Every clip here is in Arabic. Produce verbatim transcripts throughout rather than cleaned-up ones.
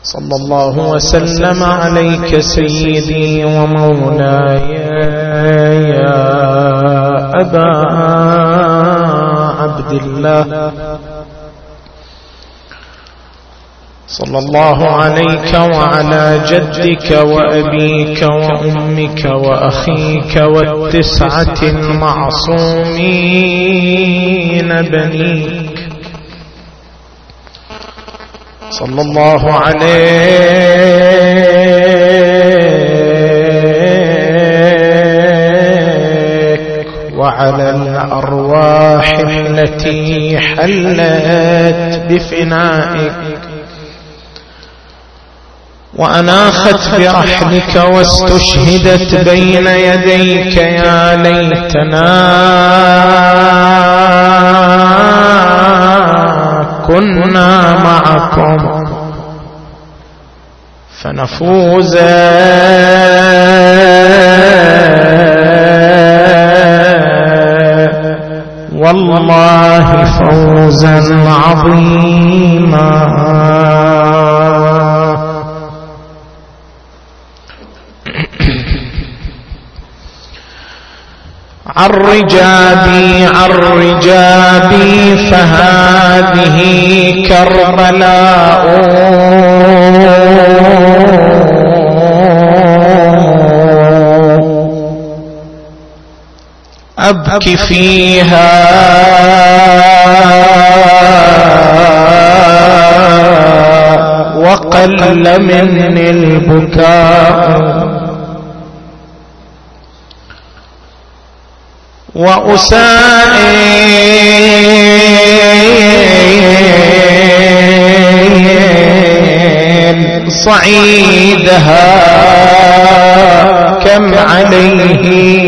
صلى الله وسلم عليك سيدي ومولاي يا أبا عبد الله، صلى الله عليك وعلى جدك وأبيك وأمك وأخيك والتسعة المعصومين بنيك، صلى الله عليك وعلى الأرواح التي حلت بفنائك وأناخت برحلك واستشهدت بين يديك. يا ليتنا كنا معكم فنفوز والله فوزا عظيما. عالرجابي عالرجابي فهذه كربلاء أبكي فيها وقل مني البكاء وأسائل صعيدها كم عليه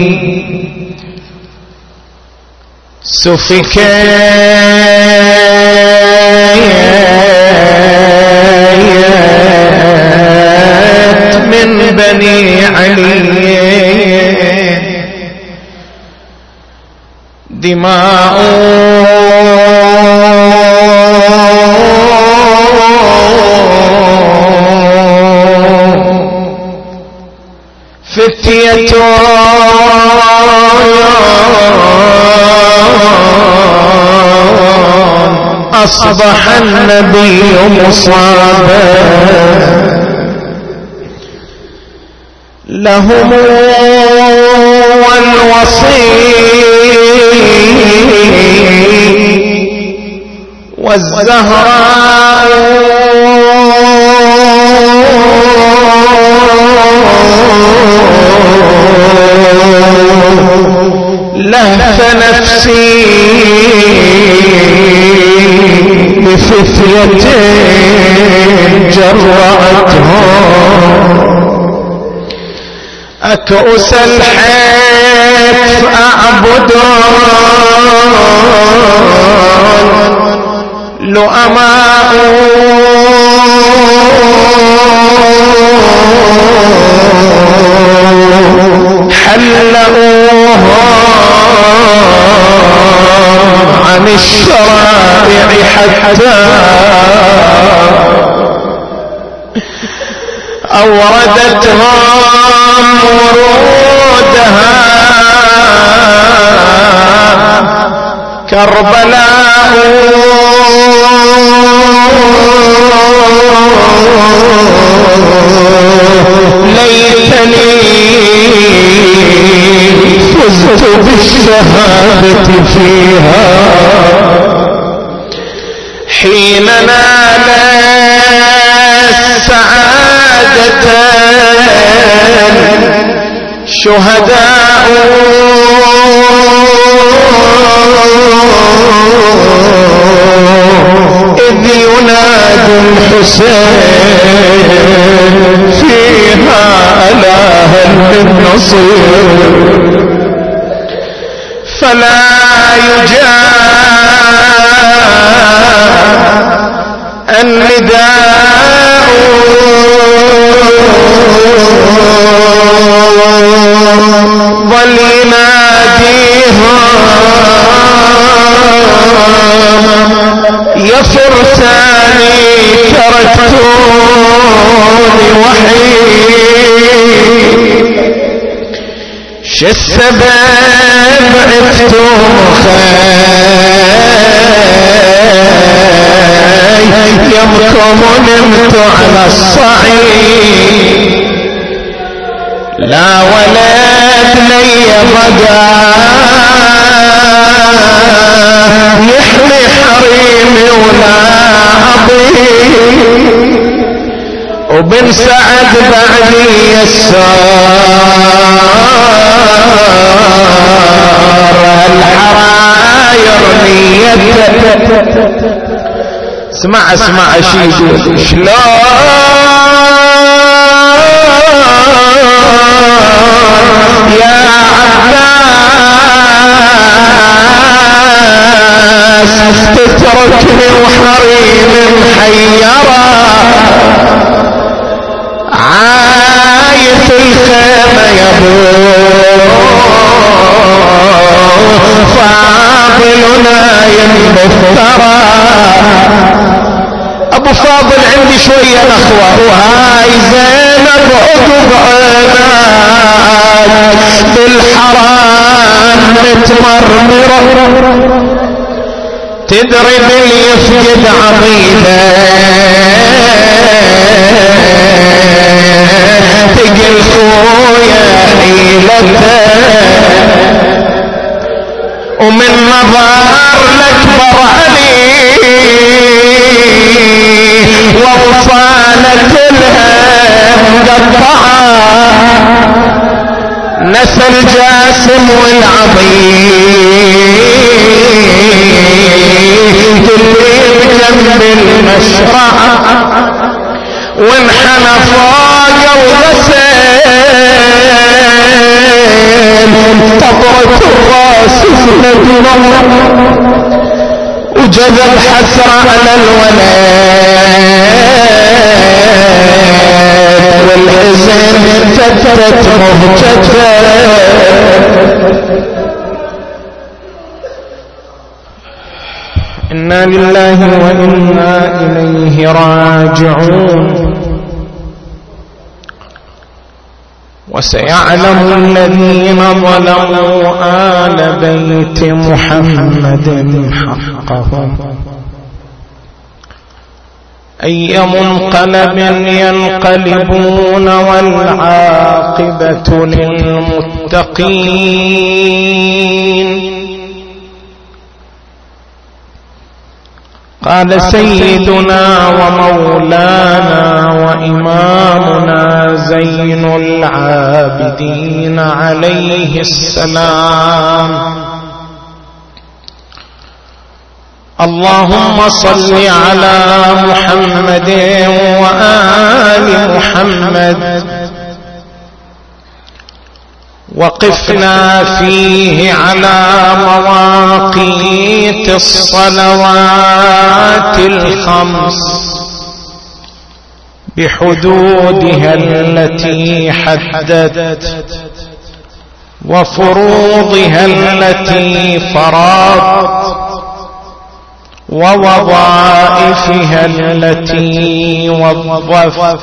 سفكات من بني علي دماء فتية أصبح النبي مصابا لهم والوصي والزهراء لهف نفسي بفتية جرأتهم أكؤس الحيف أعبدون لؤماء حلؤوها عن الشرائع حتى أوردتهم ورودها كربلاء ليتني فزت بالشهادة فيها حين نال السعادة شهداء إذ ينادي الحسين فيها ألا هل من نصير فلا يجاب النداء ظل يناديها يا فرساني تركتم وحيد ش السبب عفتم خير يمكم نمت على الصعيد لا ولد لي غدا يحمي حريمي ولا أضيع وبن سعد بعدي السار الحراير نيته اسمع اسمع شي شلون يا عباس تتركني وحريم محيرة عايف الخيمة يا ابو فاضلنا ينبفترى ابو فاضل عندي شوية نخوة وهاي زينب عقب عيناك بالحرام متمرمرة تدري باللي يفقد عقيدة تقل خويا حيلته ومن نظر الاكبر علي ووصالت الهم قطعه نسى الجاسم والعظيم اللي بجنب المشرعه وانحنى فوق وغسل طبرة الراس وجذب حسرة على الولد والحزن فتت مهجته إنا لله وإنا إليه راجعون وسيعلم الذين ظلموا آل بيت محمد حقهم أي منقلب ينقلبون والعاقبة للمتقين. قال سيدنا ومولانا وإمامنا زين العابدين عليه السلام: اللهم صل على محمد وآل محمد وقفنا فيه على مواقيت الصلوات الخمس بحدودها التي حددت وفروضها التي فرضت ووظائفها التي وظفت.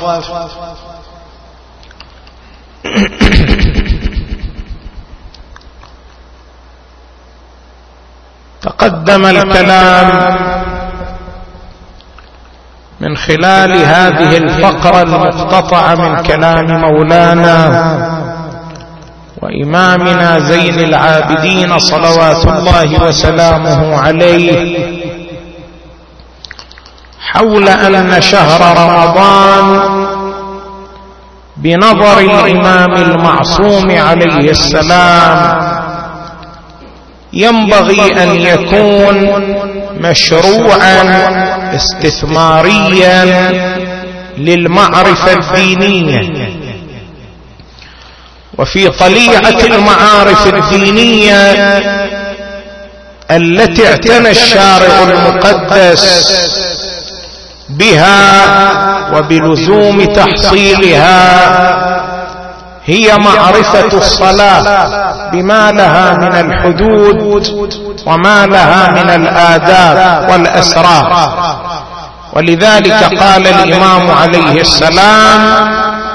تقدم الكلام من خلال هذه الفقرة المقتطعة من كلام مولانا وإمامنا زين العابدين صلوات الله وسلامه عليه حول أن شهر رمضان بنظر الإمام المعصوم عليه السلام ينبغي أن يكون مشروعا استثماريا للمعرفة الدينية. وفي طليعة المعارف الدينية التي اعتنى الشارع المقدس بها وبلزوم تحصيلها هي معرفة الصلاة بما لها من الحدود وما لها من الآداب والأسرار. ولذلك قال الإمام عليه السلام: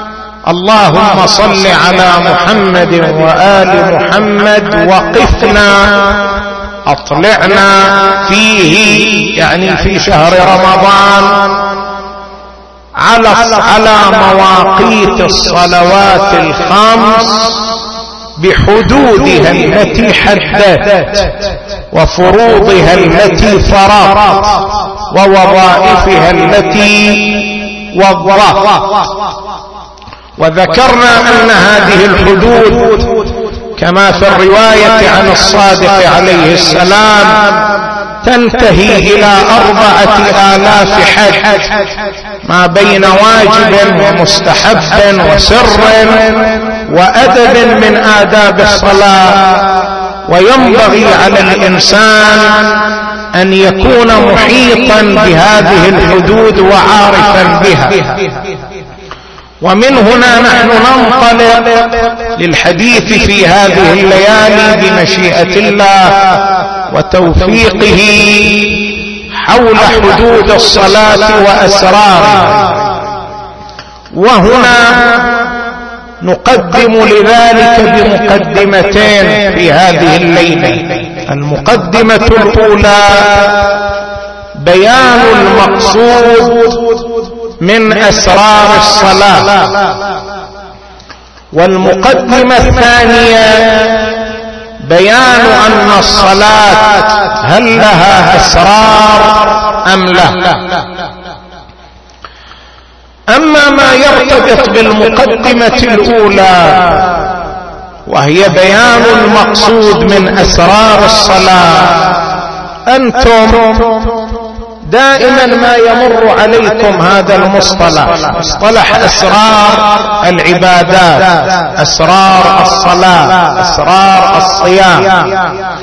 اللهم صل على محمد وآل محمد وقفنا أطلعنا فيه، يعني في شهر رمضان، على على مواقيت الصلوات الخمس بحدودها التي حددت، وفروضها التي فرضت، ووظائفها التي وضحت. وذكرنا أن هذه الحدود كما في الرواية عن الصادق عليه السلام تنتهي إلى أربعة آلاف حد، ما بين واجب ومستحب وسر وأدب من آداب الصلاة. وينبغي على الإنسان أن يكون محيطا بهذه الحدود وعارفا بها. ومن هنا نحن ننطلق للحديث في هذه الليالي بمشيئة الله وتوفيقه حول حدود الصلاة وأسرارها. وهنا نقدم لذلك بمقدمتين في هذه الليلة. المقدمة الأولى بيان المقصود من أسرار الصلاة، والمقدمة الثانية بيان أن الصلاة هل لها أسرار أم لا. أما ما يرتبط بالمقدمة الأولى وهي بيان المقصود من أسرار الصلاة، أنتم دائما ما يمر عليكم هذا المصطلح، مصطلح أسرار العبادات، أسرار الصلاة، أسرار الصيام.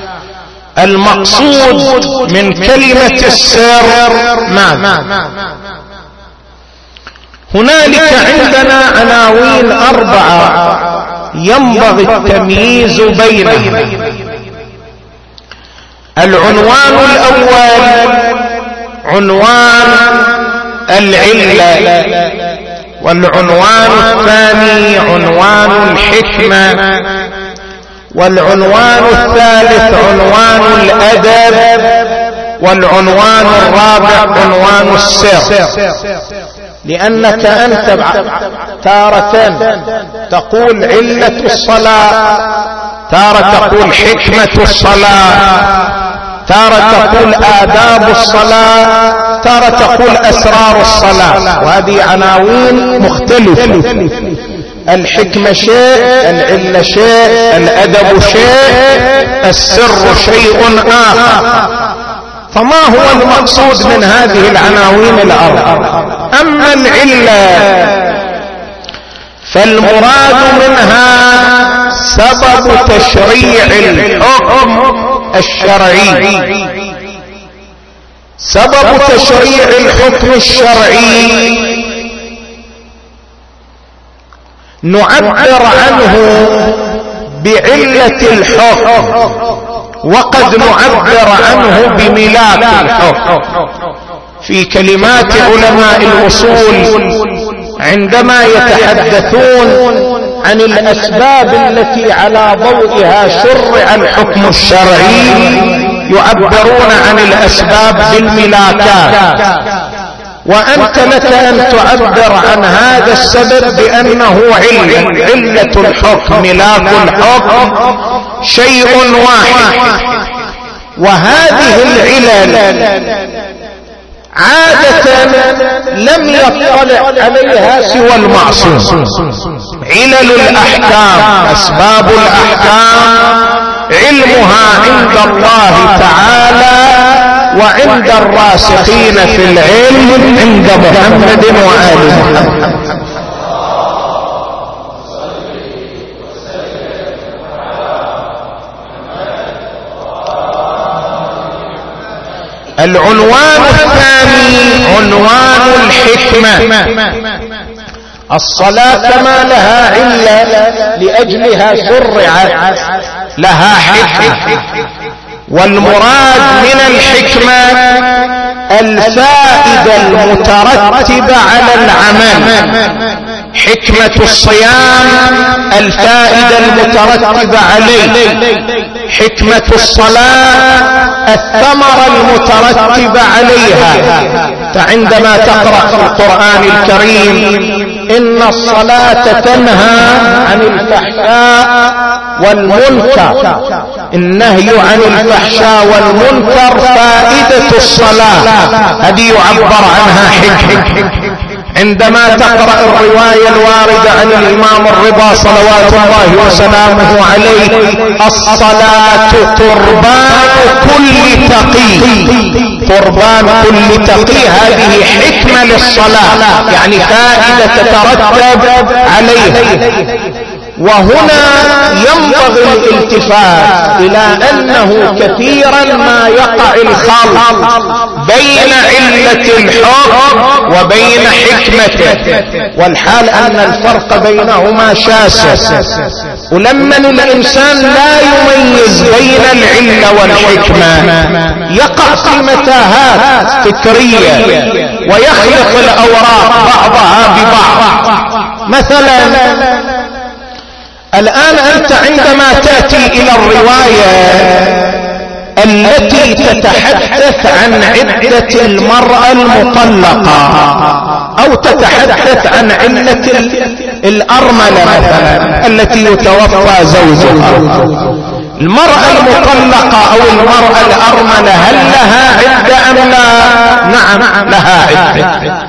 المقصود من كلمة السر ماذا؟ هنالك عندنا عناوين أربعة ينبغي التمييز بينها. العنوان الأول عنوان العلة، والعنوان الثاني عنوان الحكمة، والعنوان الثالث عنوان الأدب، والعنوان الرابع عنوان السر. لأنك أنت تارة تقول علة الصلاة، تارة تقول حكمة الصلاة، تارة تقول آداب الصلاة، تارة تقول أسرار الصلاة، وهذه عناوين مختلفة. الحكمة شيء، العلة شيء، الأدب شيء، السر شيء آخر. فما هو المقصود من هذه العناوين الأربعة؟ أما العلة فالمراد منها سبب تشريع الحكم الشرعي. سبب تشريع الحكم الشرعي نعبر عنه بعلة الحكم، وقد نعبر عنه بملاك الحكم. في كلمات علماء الأصول عندما يتحدثون عن الأسباب التي على ضوئها شرع الحكم الشرعي يعبرون عن الأسباب بالملاكات. وأنت لك أن تعبر عن هذا السبب بأنه علة. علة الحكم، ملاك الحكم شيء واحد. وهذه العلل عادة لم يطلع عليها سوى المعصوم. علل الأحكام، أسباب الأحكام، علمها عند الله تعالى وعند الراسخين في العلم عند محمد وآل محمد. العنوان الثاني عنوان الحكمة. الصلاة كما لها علة لأجلها شرعت، لها حكمة. والمراد من الحكمة الفائدة المترتبة على العمل. حكمة الصيام الفائدة المترتبة عليه، حكمة الصلاة الثمرة المترتبة عليها. فعندما تقرأ في القرآن الكريم إن الصلاة تنهى عن الفحشاء والمنكر، النهي عن الفحشاء والمنكر فائدة الصلاة هذه يعبر عنها حكمة. عندما تقرأ الرواية الواردة عن الإمام الرضا صلوات الله وسلامه عليه الصلاة قربان كل تقي، قربان كل تقي، هذه حكمة للصلاة يعني فائدة تترتب عليها. وهنا ينبغي الالتفات إلى أنه كثيرا ما يقع الخلط بين علة الحكم وبين حكمته، والحال أن الفرق بينهما شاسع. ولما الإنسان لا يميز بين العلة والحكمة يقع في متاهات فكرية ويخلط الأوراق بعضها ببعض. مثلا الآن أنت عندما تأتي إلى الرواية التي تتحدث عن عدة المرأة المطلقة أو تتحدث عن علة الأرملة مثلا التي يتوفى زوجها، المرأة المطلقة أو المرأة الأرملة هل لها عدة أم لا؟ نعم لها عدة.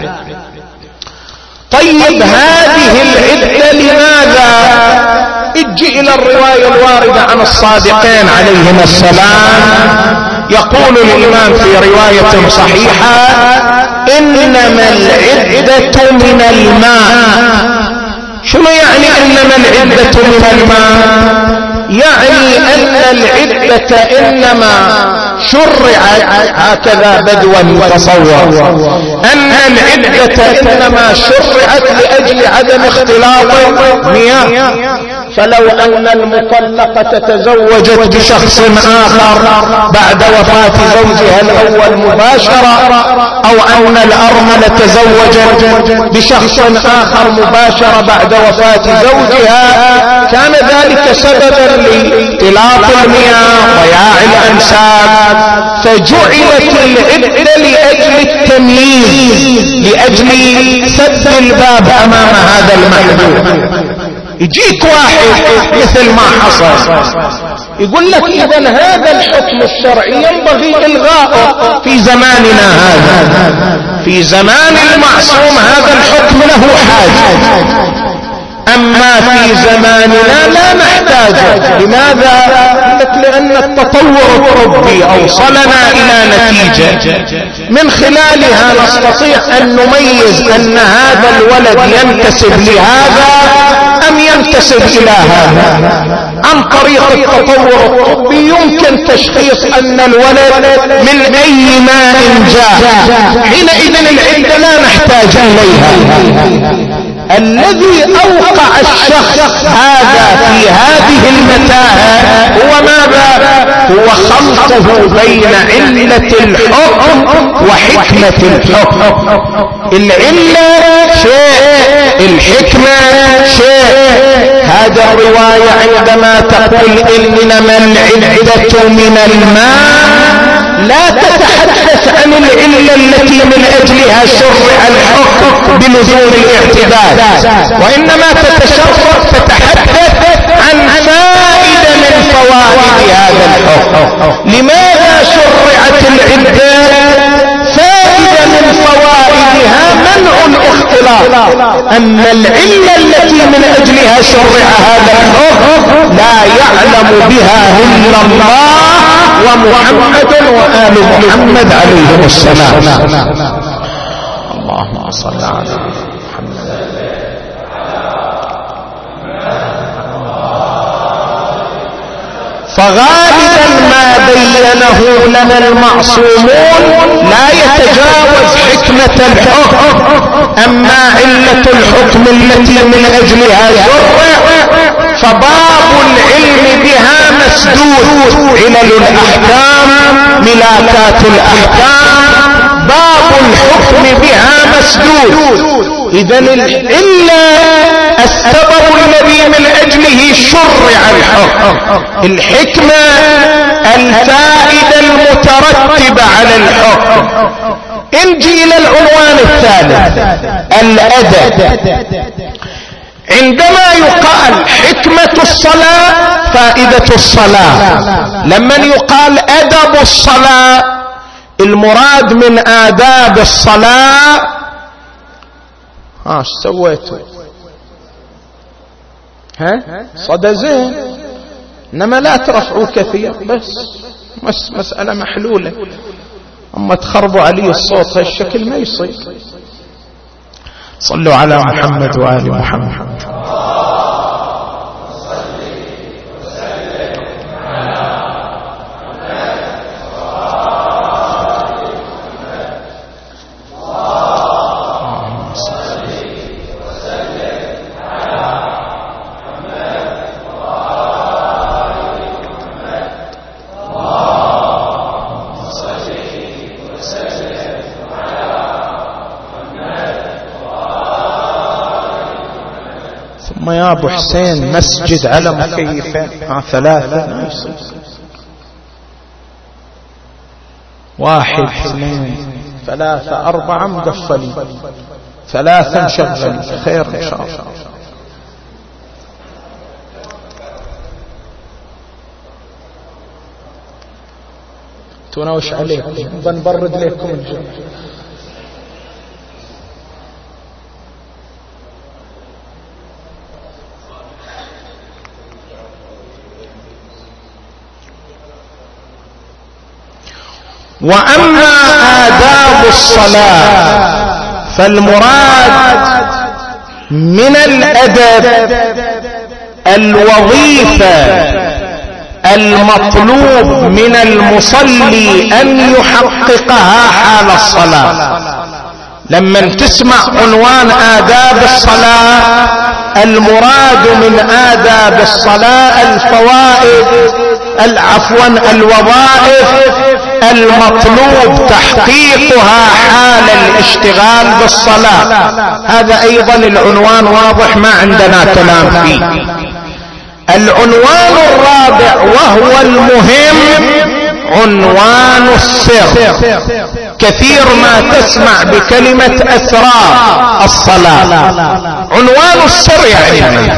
طيب هذه العدة لماذا؟ اجي الى الرواية الواردة عن الصادقين عليهم السلام، يقول الامام في رواية صحيحة انما العدة من الماء. شنو يعني انما العدة من الماء؟ يعني ان العدة انما شرعت، هكذا بدوا يتصور ان العدة انما شرعت لاجل عدم اختلاط المياه. فلو أن المطلقة تزوجت بشخص آخر بعد وفاة زوجها الأول مباشرة، أو أن الأرملة تزوجت بشخص آخر مباشرة بعد وفاة زوجها، كان ذلك سببا لاختلاط المياه ضياع الأنساب، فجعلت العدة لأجل التمييز، لأجل سد الباب أمام هذا المحدود. يجيك واحد مثل ما حصل يقول لك إذن هذا الحكم الشرعي ينبغي إلغاؤه في زماننا هذا، في زمان المعصوم هذا الحكم له حاجة، أما في زماننا لا نحتاجه. لماذا؟ لأن التطور الطبي أوصلنا إلى نتيجة من خلالها نستطيع أن نميز أن هذا الولد ينتسب لهذا أم ينتسب إلى هذا. عن طريق التطور الطبي يمكن تشخيص أن الولد من أي ماء جاء، حينئذ العدة لا نحتاج إليها. الذي أوقع الشخص هذا في هذه المتاهة هو ماذا؟ هو خلطه بين علة الحكم وحكمة الحكم. العلة شيء، الحكمة شيء. هذا الرواية عندما تقول إنما العدة من الماء لا تتحدث عن العلة التي من أجلها شرع الحكم بلزوم الاعتدال، وإنما تتشرف تتحدث عن فائدة من فوائد هذا الحكم. لماذا شرعت العدة؟ فائدة من فوائدها منع الاختلاط. أما العلة التي من أجلها شرع هذا الحكم لا يعلم بها إلا الله ومحمد وآل محمد عليهم السلام. اللهم صل على محمد. فغالبا ما بينه لنا المعصومون لا يتجاوز حكمة الحكم، أما علة الحكم التي من أجلها شرع فباب العلم بها مسدود. علل الأحكام، ملاكات الأحكام، باب الحكم بها مسدود. إذن إلا السبب الذي من أجله شرع الحكم، الحكمة الفائدة المترتبة على الحكم. انجي إلى العنوان الثالث الأدب. عندما يقال حكمة الصلاة فائدة الصلاة، لما يقال أدب الصلاة المراد من آداب الصلاة. ها ايش سويتوا؟ ها صدى زين، انما لا ترفعوا كثير، بس مس مسألة محلولة. اما تخربوا علي الصوت هالشكل ما يصير. صلوا على محمد وآل محمد. يا ابو حسين مسجد على مكيفين ها ثلاثة، واحد اثنين ثلاثة أربعة مقفلين، ثلاثة مشغلين، خير إن شاء الله. تناوش عليكم بنبرد لكم الجو. وأما آداب الصلاة فالمراد من الأدب الوظيفة المطلوب من المصلي أن يحققها حال الصلاة. لما تسمع عنوان آداب الصلاة المراد من آداب الصلاة الفوائد عفوا الوظائف المطلوب تحقيقها حال الاشتغال بالصلاة. هذا ايضا العنوان واضح ما عندنا كلام فيه. العنوان الرابع وهو المهم عنوان السر. كثير ما تسمع بكلمة اسرار الصلاة. عنوان السر يعني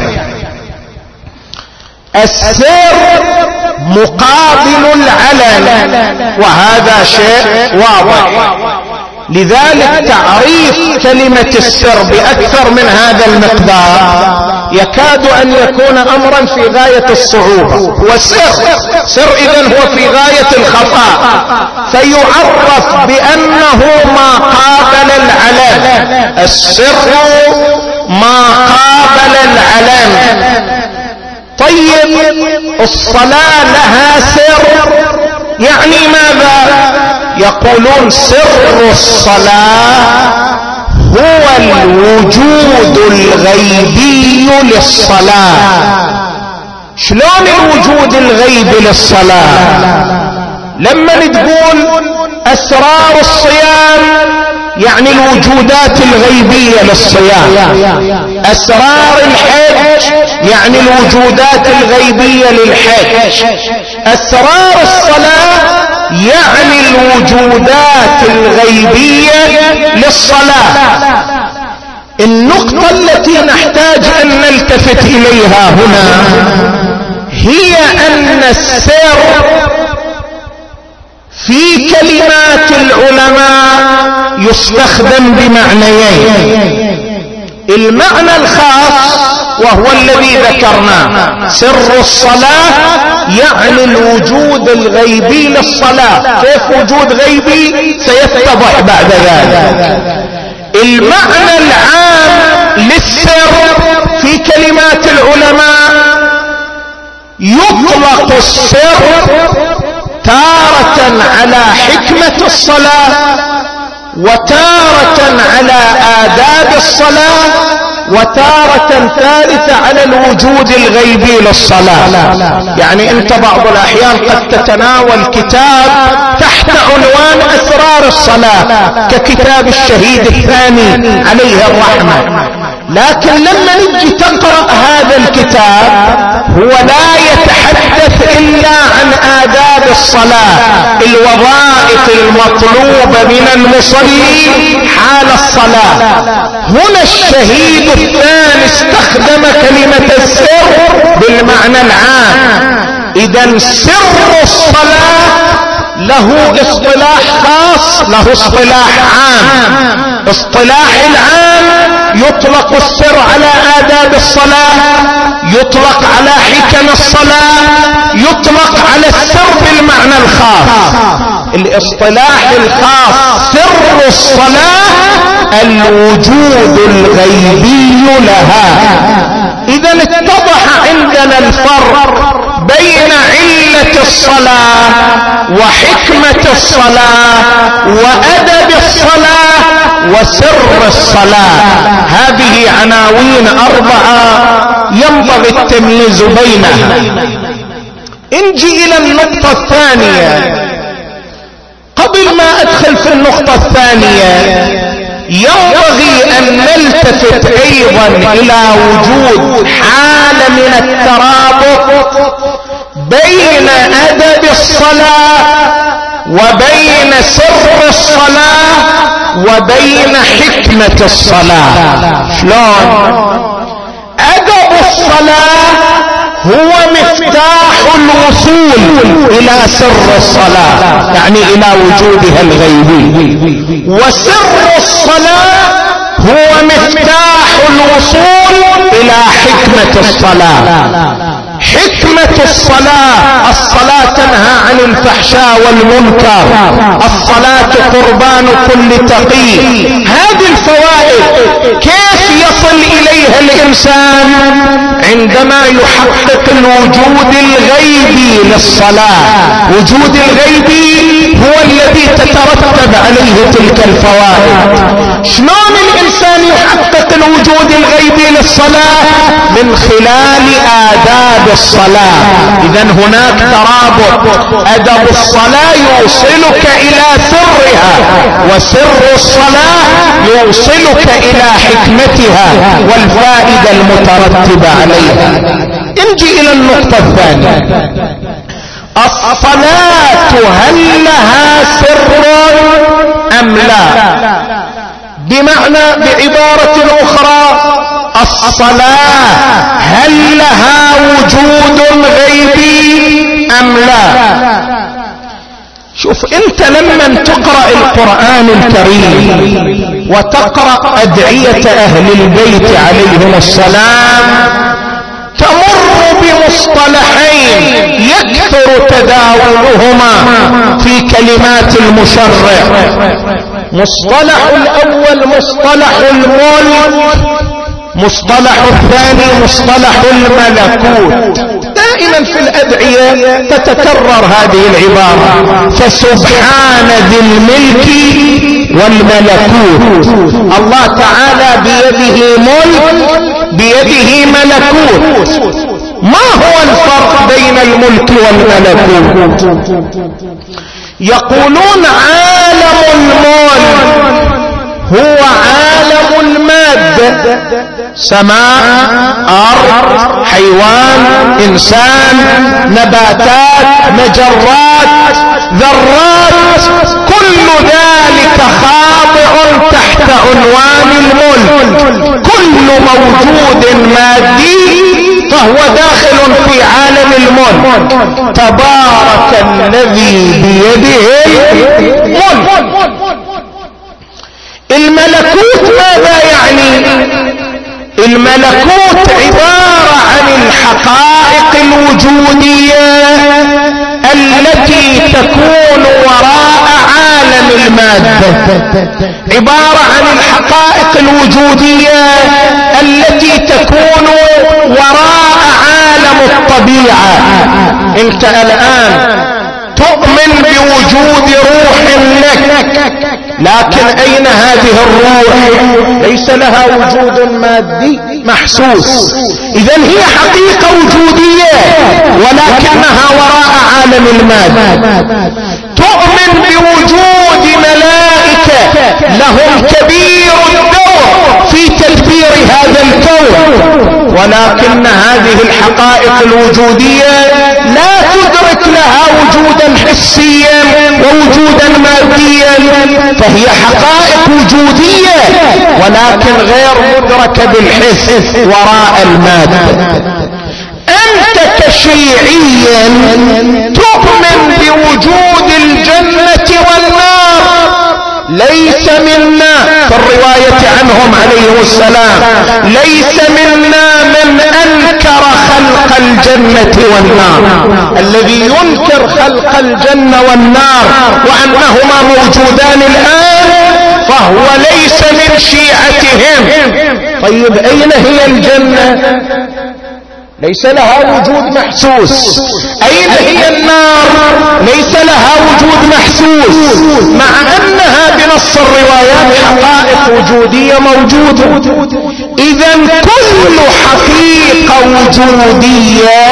السر مقابل العلن، وهذا شيء واضح. لذلك تعريف كلمة السر بأكثر من هذا المقدار يكاد أن يكون أمرا في غاية الصعوبة. والسر سر إذن هو في غاية الخفاء، فيعرف بأنه ما قابل العلن. السر ما قابل العلن. طيب الصلاة لها سر، يعني ماذا؟ يقولون سر الصلاة هو الوجود الغيبي للصلاة. شلون الوجود الغيبي للصلاة؟ لما تقول أسرار الصيام يعني الوجودات الغيبية للصيام. أسرار الحج يعني الوجودات الغيبية للحج. أسرار الصلاة يعني الوجودات الغيبية للصلاة. النقطة التي نحتاج أن نلتفت إليها هنا هي أن السر في كلمات العلماء يستخدم بمعنيين. المعنى الخاص وهو الذي ذكرناه، سر الصلاة يعني الوجود الغيبي للصلاة. كيف وجود غيبي؟ سيتضح بعد ذلك. المعنى العام للسر في كلمات العلماء يطلق السر تارة على حكمة الصلاة، وتارة على آداب الصلاة، وتارة ثالثة على الوجود الغيبي للصلاة. يعني انت بعض الاحيان قد تتناول كتاب تحت عنوان اسرار الصلاة ككتاب الشهيد الثاني عليه الرحمة، لكن لما نجي تقرأ هذا الكتاب هو لا يتحدث إلا عن آداب الصلاة، الوظائف المطلوبة من المصلي حال الصلاة. هنا الشهيد الثاني استخدم كلمة السر بالمعنى العام. إذا سر الصلاة له اصطلاح خاص، له اصطلاح عام. اصطلاح العام يطلق السر على آداب الصلاة، يطلق على حكم الصلاة، يطلق على السر بالمعنى الخاص. الاصطلاح الخاص سر الصلاة الوجود الغيبي لها. إذا اتضح عندنا الفرق بين علة الصلاة وحكمة الصلاة وأدب الصلاة وسر الصلاة. هذه عناوين أربعة ينبغي التمييز بينها. نجي إلى النقطة الثانية. قبل ما أدخل في النقطة الثانية ينبغي أن نلتفت أيضا إلى وجود حالة من الترابط بين أدب الصلاة وبين سر الصلاة وبين حكمة الصلاة. شلون؟ أدب الصلاة هو مفتاح الوصول إلى سر الصلاة، يعني إلى وجودها الغيبي، وسر الصلاة هو مفتاح الوصول إلى حكمة الصلاة. حكمة الصلاة: الصلاة تنهى عن الفحشاء والمنكر، الصلاة قربان كل تقي. هذه الفوائد كيف يصل إليها الإنسان؟ عندما يحقق الوجود الغيبي للصلاة. وجود الغيبي هو الذي تترتب عليه تلك الفوائد. شلون الإنسان يحقق الوجود الغيبي للصلاة؟ من خلال آداب الصلاة. إذن هناك ترابط. أدب الصلاة يوصلك إلى سرها، وسر الصلاة يوصلك إلى حكمتها والفائدة المترتبة عليها. نجي إلى النقطة الثانية. الصلاة هل لها سر أم لا؟ بمعنى بعبارة أخرى، الصلاة هل لها وجود غيبي أم لا؟ شوف انت لما تقرأ القرآن الكريم وتقرأ أدعية أهل البيت عليهم السلام تمر بمصطلحين يكثر تداولهما في كلمات المشرع. مصطلح الأول مصطلح الملك، مصطلح الثاني مصطلح الملكوت. دائما في الأدعية تتكرر هذه العبارة: فسبحان ذي الملك والملكوت. الله تعالى بيده ملك، بيده ملكوت. ما هو الفرق بين الملك والملكوت؟ يقولون عالم الملك هو عالم المادة: سماء، أرض، حيوان، إنسان، نباتات، مجرات، ذرات، كل ذلك خاضع تحت عنوان الملك. كل موجود مادي فهو داخل في عالم الملك. تبارك الذي بيده الملك. الملكوت ماذا يعني؟ الملكوت عبارة عن الحقائق الوجودية التي تكون وراء عالم المادة، عبارة عن الحقائق الوجودية التي تكون وراء عالم الطبيعة. انت الآن تؤمن بوجود روح لك، لكن أين هذه الروح؟ ليس ليس لها وجود مادي محسوس. إذن هي حقيقة وجودية ولكنها وراء عالم المادة. تؤمن بوجود ملائكة لهم كبير الدور في تدبير هذا الكون، ولكن هذه الحقائق الوجودية لا تدرك لها وجودا حسيا ووجودا ماديا، فهي حقائق وجودية ولكن غير مدركة بالحس وراء المادة. أنت كشيعي تؤمن بوجود الجنة والنار، ليس منا في الرواية عنهم عليه السلام ليس منا من أنكر خلق الجنة والنار. الذي ينكر خلق الجنة والنار وأنهما موجودان الآن فهو ليس من شيعتهم. طيب أين هي الجنة؟ ليس لها وجود محسوس. أين هي النار؟ ليس لها وجود محسوس، مع أنها بنص الروايات حقائق وجودية موجودة. إذن كل حقيقة وجودية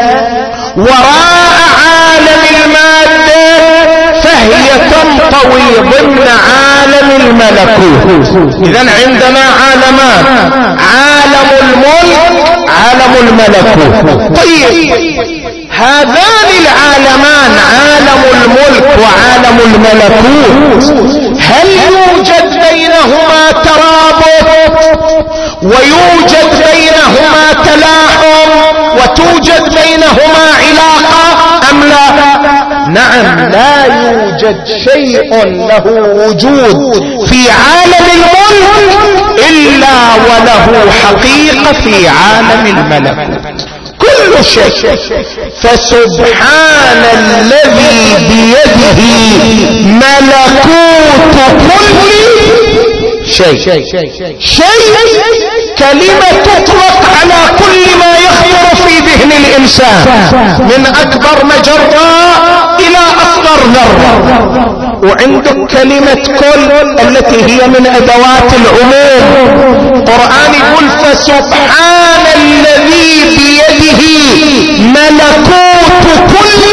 وراء عالم المادة فهي تنطوي ضمن عالم الملكوت. إذن عندنا عالمان، عالم الملك، عالم الملكوت. طيب هذان العالمان عالم الملك وعالم الملكوت هل يوجد بينهما ترابط ويوجد بينهما تلاحم وتوجد بينهما علاقة أم لا؟ نعم، لا يوجد شيء له وجود في عالم الملك إلا وله حقيقة في عالم الملكوت، كل شيء. فسبحان الذي بيده ملكوت كل شيء. شيء كلمة تطلق على كل ما يخطر في ذهن الإنسان من أكبر مجرة إلى أصغر ذرة. وعندك كلمة كل التي هي من أدوات العموم. القرآن يقول فسبحان الذي بيده ملكوت كل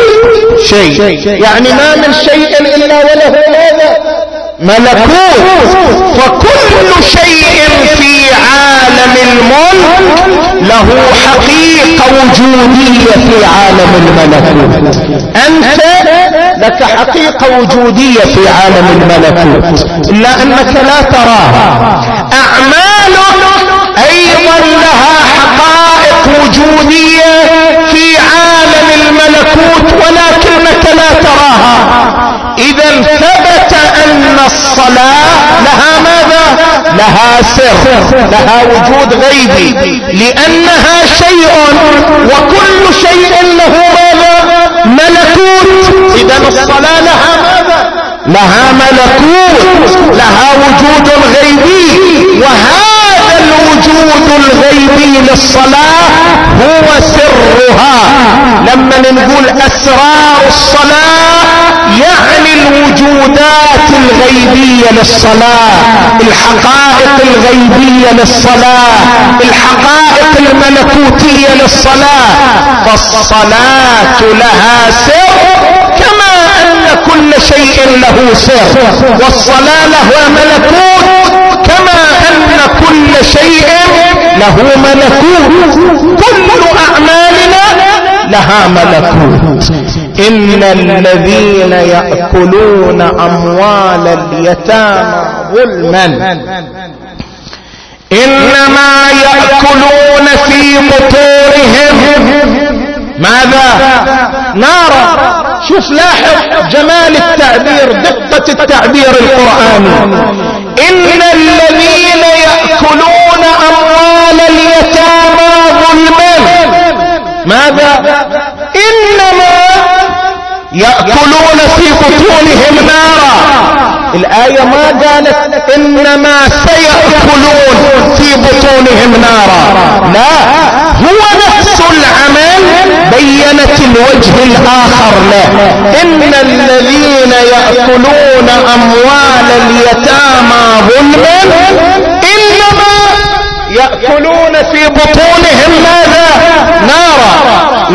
شيء، يعني ما من شيء إلا وله هذا ملكوت. فكل شيء في عالم الملك له حقيقة وجودية في عالم الملكوت. أنت لك حقيقة وجودية في عالم الملكوت إلا أنك لا تراها. أعمالك أيضا لها حقائق وجودية في عالم الملكوت ولكنك لا تراها. إذا ثبت أن الصلاة لها ماذا؟ لها سر، لها وجود غيبي، لأنها شيء وكل شيء له ماذا؟ ملكوت. إذا الصلاة لها ماذا؟ لها ملكوت، لها وجود غيبي. وهذا الوجود الغيبي للصلاة هو سرها. لما نقول أسرار الصلاة يعني الوجودات الغيبية للصلاة، الحقائق الغيبية للصلاة، الحقائق الملكوتية للصلاة. فالصلاة لها سر كما أن كل شيء له سر، والصلاة لها ملكوت كما أن كل شيء له ملكوت. كل أعمالنا لها ملكوت. إن الذين يأكلون أموال اليتامى ظلما إنما يأكلون في بطونهم ماذا؟ نارا. شوف، لاحظ جمال التعبير، دقة التعبير القرآني. إن الذين يأكلون أموال اليتامى ظلما ماذا؟ إنما يأكلون في بطونهم نارا. الآية ما قالت إنما سيأكلون في بطونهم نارا، لا، هو نفس العمل بينت الوجه الآخر له. إن الذين يأكلون أموال اليتامى ظلما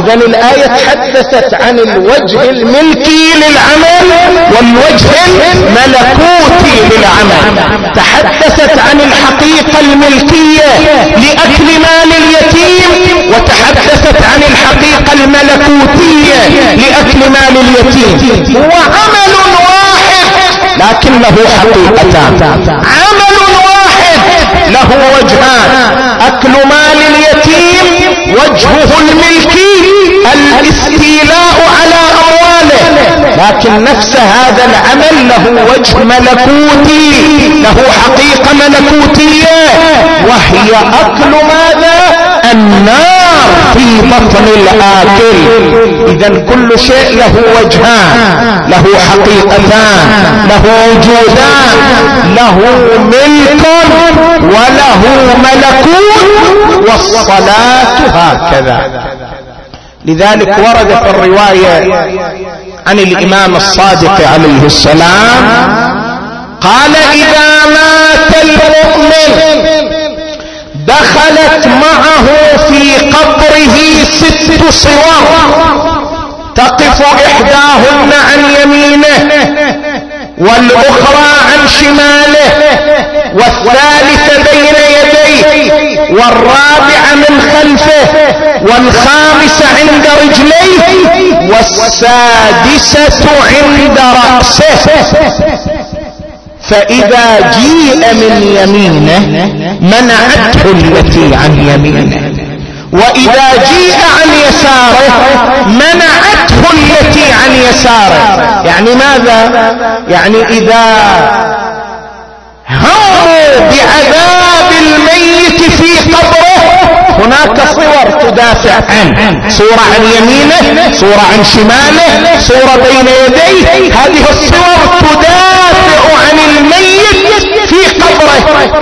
إذن الآية تحدثت عن الوجه الملكي للعمل والوجه الملكوتي للعمل. تحدثت عن الحقيقة الملكية لأكل مال اليتيم، وتحدثت عن الحقيقة الملكوتية لأكل مال اليتيم. هو عمل واحد لكن له حقيقتان، عمل واحد له وجهان. أكل مال اليتيم وجهه الملكي الاستيلاء على أمواله، لكن نفس هذا العمل له وجه ملكوتي، له حقيقة ملكوتية، وهي أكل ماذا؟ النار في بطن الآكل. إذن كل شيء له وجهان، له حقيقتان، له وجودان، له ملك وله ملكوت، والصلاة هكذا. لذلك ورد في الرواية عن الإمام الصادق عليه السلام قال: إذا مات المؤمن دخلت معه في قبره ست صور، تقف إحداهن عن يمينه والأخرى عن شماله والثالثة بين يديه والرابعة من خلفه والخامسة عند رجليه والسادسة عند رأسه. فإذا جيء من يمينه منعته التي عن يمينه، وإذا جيء عن يساره منعته التي عن يساره. يعني ماذا؟ يعني إذا هموا بعذاب الميت في قبره هناك صور تدافع عنه، صورة عن يمينه، صورة عن شماله، صورة بين يديه. هذه الصور تدافع عن الميت في قبره.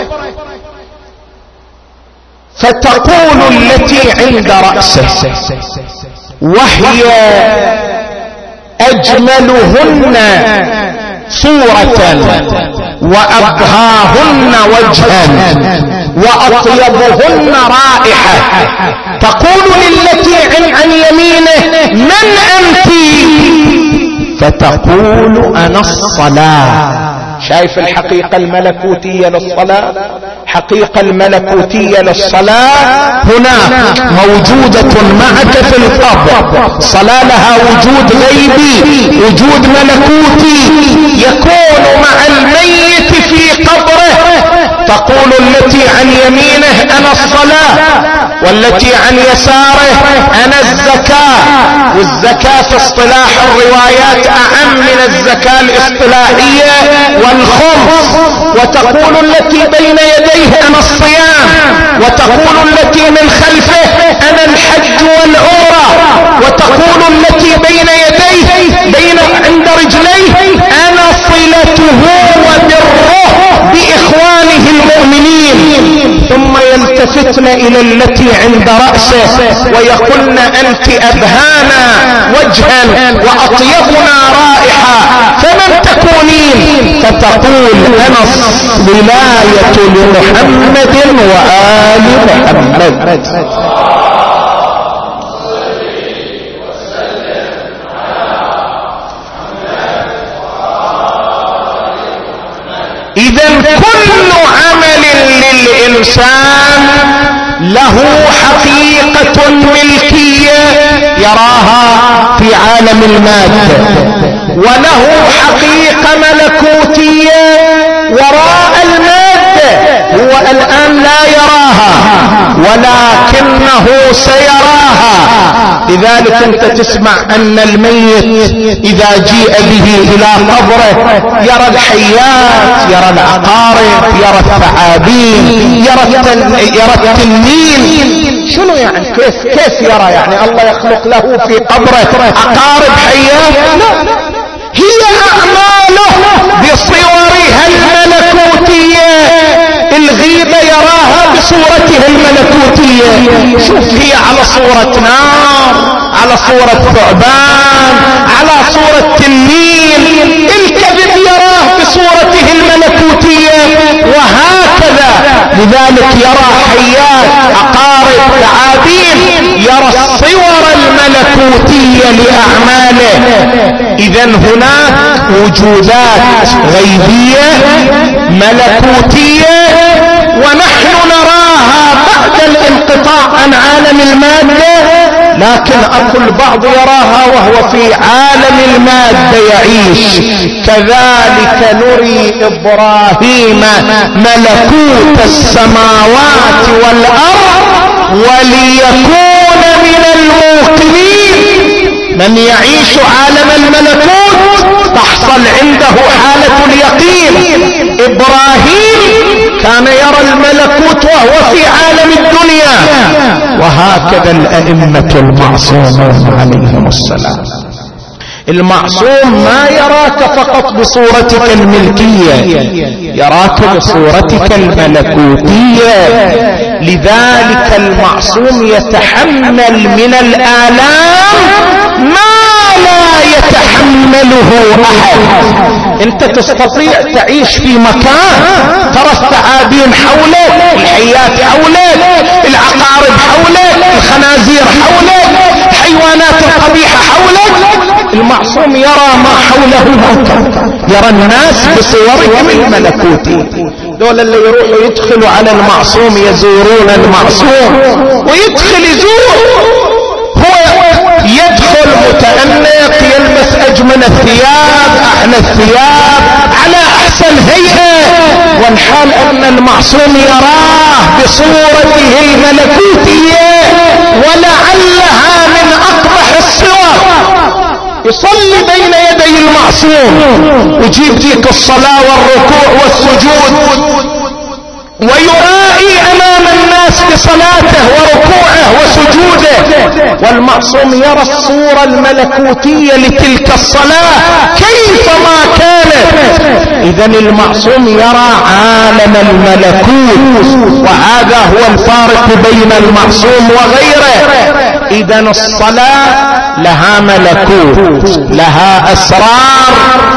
فتقول التي عند رأسه وهي أجملهن صورة وأبهاهن وجها وأطيبهن رائحة، تقول للتي عن يمينه: من أنت؟ فتقول: أنا الصلاة. شايف الحقيقة الملكوتية للصلاة؟ حقيقة الملكوتية للصلاة هناك موجودة معك في القبر. صلاة لها وجود غيبي، وجود ملكوتي، يكون مع الميت في قبره. تقول التي عن يمينه: أنا الصلاة، والتي عن يساره: أنا الزكاة. والزكاة في اصطلاح الروايات أعم من الزكاة الاصطلاحية والخمس. وتقول التي بين يديه: أنا الصيام. وتقول التي من خلفه: أنا الحج والعمرة. وتقول التي بين يديه بين عند رجليه: أنا صلته وبره بإخوانه المؤمنين. ثم يلتفتن إلى التي عند رأسه ويقولن: أنت أبهانا وجها وأطيبنا رائحة، فمن تكونين؟ فتقول: أنا الولاية لمحمد وآل محمد. إذن كل عمل للإنسان له حقيقة ملكية يراها في عالم المادة، وله حقيقة ملكوتية وراء المادة. هو الآن لا يراها ولكنه سيراها. لذلك أنت تسمع أن الميت إذا جيء به إلى قبره يرى الحيات، يرى العقارب، يرى الثعابين، يرى التنين. شنو يعني؟ كيف كيف يرى؟ يعني الله يخلق له في قبره عقارب، حيات؟ لا، هي أعماله بصورها الملكوتية. الغيبة يراها بصورتها الملكوتية. شوف، هي على صورة نار، على صورة ثعبان، على صورة تنين. الكذب يراه بصورته الملكوتية. وهكذا لذلك يرى حيات، عقارب، ثعابين، يرى الصور الملكوتية لأعماله. إذن هناك وجودات غيبية ملكوتية ونحن نراها بعد الانقطاع عن عالم المادة، لكن أقول البعض يراها وهو في عالم المادة يعيش. كذلك نري إبراهيم ملكوت السماوات والأرض وليكون من الموقنين. من يعيش عالم الملكوت تحصل عنده حالة اليقين. إبراهيم كان يرى الملكوت وهو في عالم الدنيا، وهكذا الأئمة المعصومون عليهم السلام. المعصوم ما يراك فقط بصورتك الملكية، يراك بصورتك الملكوتية. لذلك المعصوم يتحمل من الآلام ما لا يتحمله أحد. انت تستطيع تعيش في مكان ترى الثعابين حولك، الحيات حولك، العقارب حولك، الخنازير حولك، الحيوانات القبيحة حولك. المعصوم يرى ما حوله موتا، يرى الناس بصورهم الملكوتي. دول اللي يروحوا يدخلوا على المعصوم يزورون المعصوم، ويدخل يزور، هو يدخل متأنق، يلبس أجمل الثياب، أحلى الثياب، على أحسن هيئة، والحال أن المعصوم يراه بصورته الملكوتية ولعلها من أقبح الصور. يصلي بين يدي المعصوم ويجيب فيك الصلاة والركوع والسجود، ويرائي أمام الناس بصلاته وركوعه وسجوده، والمعصوم يرى الصورة الملكوتية لتلك الصلاة كيفما كانت. إذن المعصوم يرى عالم الملكوت، وهذا هو الفارق بين المعصوم وغيره. إذن الصلاة لها ملكوت، لها أسرار،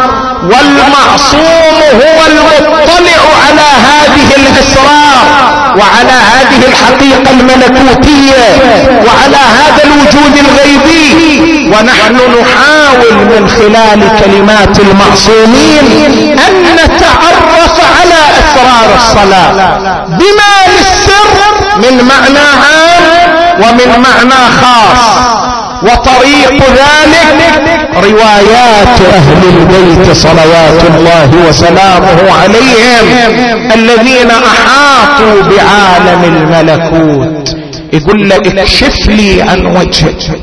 والمعصوم هو المطلع على هذه الأسرار وعلى هذه الحقيقة الملكوتية وعلى هذا الوجود الغيبي. ونحن نحاول من خلال كلمات المعصومين أن نتعرف على أسرار الصلاة بما للسر من معنى عام ومن معنى خاص. وطريق ذلك روايات أهل البيت صلوات الله وسلامه عليهم الذين أحاطوا بعالم الملكوت. يقول لك اكشف لي عن وجهك،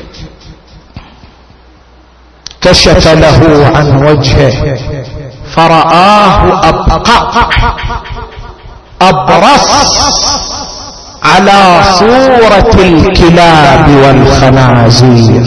كشف له عن وجهه فرآه أبقع أبرص على صورة الكلاب والخنازير.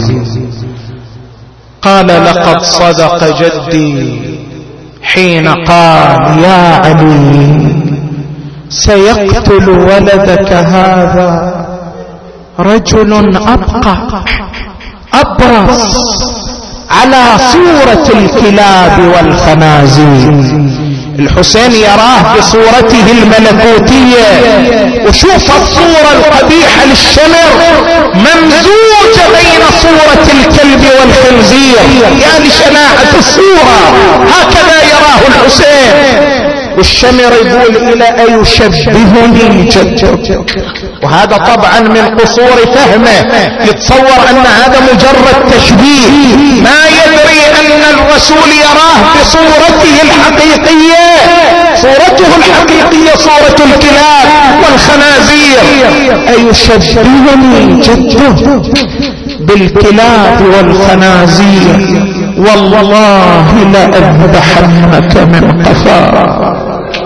قال لقد صدق جدي حين قال يا علي سيقتل ولدك هذا رجل أبقع أبرص على صورة الكلاب والخنازير. الحسين يراه بصورته الملكوتية، وشوف الصورة القبيحة للشمر ممزوجة بين صورة الكلب والخنزير، يعني شناعة الصورة. هكذا يراه الحسين. والشمر يقول إلى أيشبهني جدك، وهذا طبعا من قصور فهمه، يتصور أن هذا مجرد تشبيه، ما يدري أن الرسول يراه بصورته الحقيقية. صورته الحقيقية صورة الكلاب والخنازير. أيشبهني جدك بالكلاب والخنازير والله لأذبحنك من قفاك.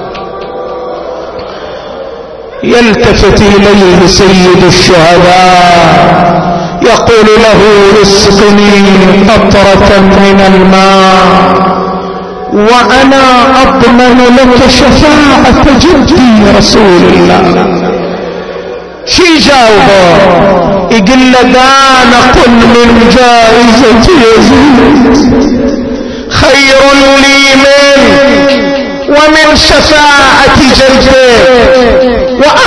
يلتفت إليه سيد الشهداء يقول له اسقني قطرة من الماء وأنا أضمن لك شفاعة جدي رسول الله. شي جاوبه؟ يقول له لا نقل من جائزة يزيد خير لي منك ومن شفاعة جدك.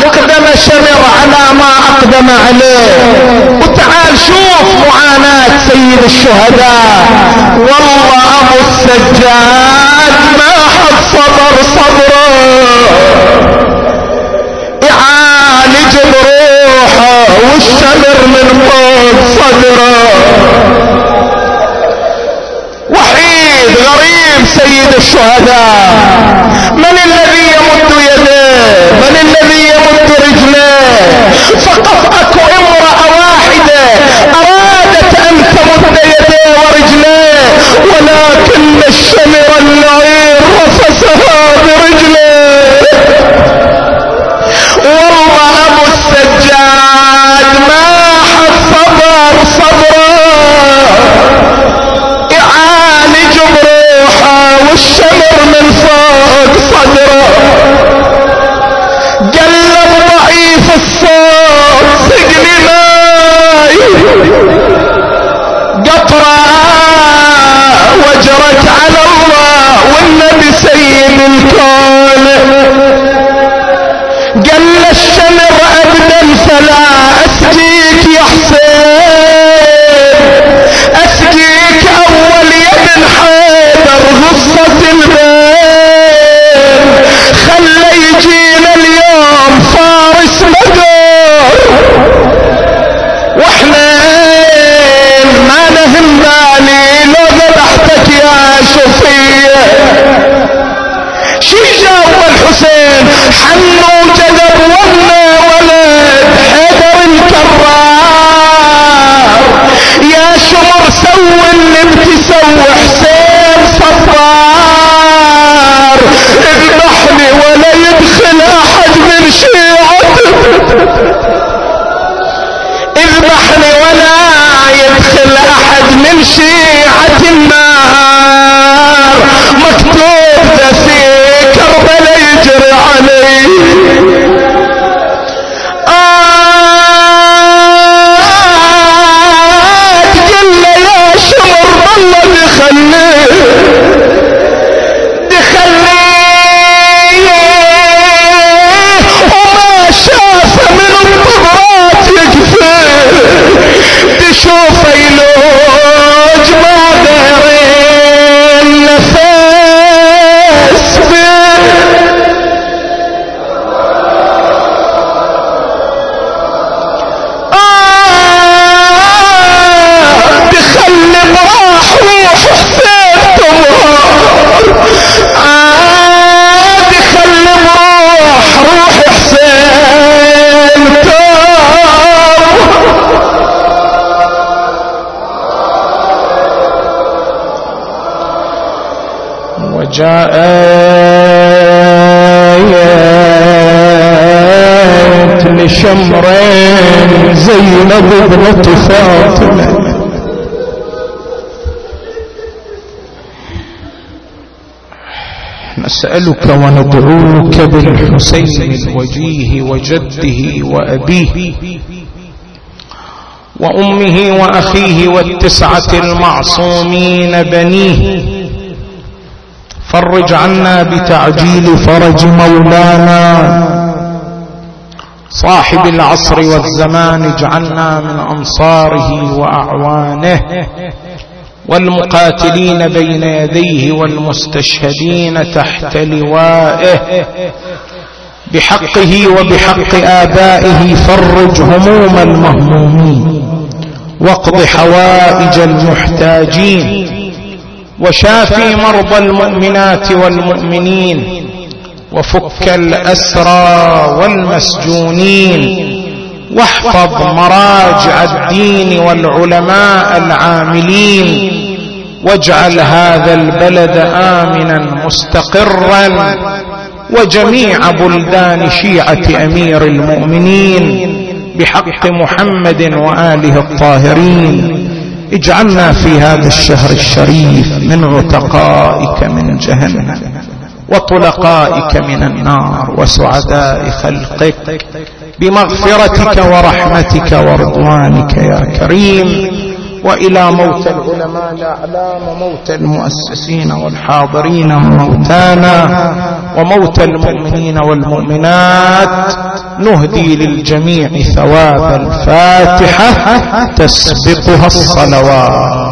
أقدم شمر على ما أقدم عليه. وتعال شوف معاناة سيد الشهداء. والله أبو السجاد ما حد صبر صبره يعالج بروحه والشمر من فوق صدره. وحيد غريب سيد الشهداء. من الذي يمد يديه؟ من الذي يمد رجليه؟ فقط اكو امرأة واحدة ارادت ان تمد يديه ورجليه، ولكن الشمر اللعين رفسها برجليه. والله ابو السجاد ما حد صبر صبره يعالج بروحه والشمر من فوق صدره. قلب ضعيف الصوت سقني ماي قطرة وجرت على الله والنبي سيد الكون. قال الشمر ابدا فلا اسقيك يا حسين، اسقيك اول يد حيدر غصة البين. خلى يجينا اليوم فارس مدور واحنا ما نهم بالي لو ذبحتك يا شفية. شي جاب الحسين حنو جذب ولا ولد حيدر الكرار. يا شمر سوي اللي بتسوي حسين صفار. اذبحني ولا يدخل احد من شيعتك، اذبحني ولا يدخل احد من شيعة النار. مكتوب ذا في كربلاء يجري علي. آه تقول له يا شمر بالله دخلني دخلني وما شاف من الطغرات يكفي. تشوف يلوج ما غير النفس فيه. آه تخلي براح روح حسين تمهر. آه تخلي براح روح حسين تمهر. وجاءت لشمرين زينب ابنة فاطمة. نسألك وندعوك بالحسين الوجيه وجده وأبيه وأمه وأخيه والتسعة المعصومين بنيه. فرج عنا بتعجيل فرج مولانا صاحب العصر والزمان. اجعلنا من أنصاره وأعوانه والمقاتلين بين يديه والمستشهدين تحت لوائه. بحقه وبحق آبائه فرج هموم المهمومين واقض حوائج المحتاجين وشافي مرضى المؤمنات والمؤمنين وفك الأسرى والمسجونين واحفظ مراجع الدين والعلماء العاملين واجعل هذا البلد آمنا مستقرا وجميع بلدان شيعة أمير المؤمنين بحق محمد وآله الطاهرين. اجعلنا في هذا الشهر الشريف من عتقائك من جهنم وطلقائك من النار وسعداء خلقك بمغفرتك ورحمتك ورضوانك يا كريم. وإلى موت العلماء الأعلام وموت المؤسسين والحاضرين وموتانا وموت المؤمنين والمؤمنات نهدي للجميع ثواب الفاتحة تسبقها الصلوات.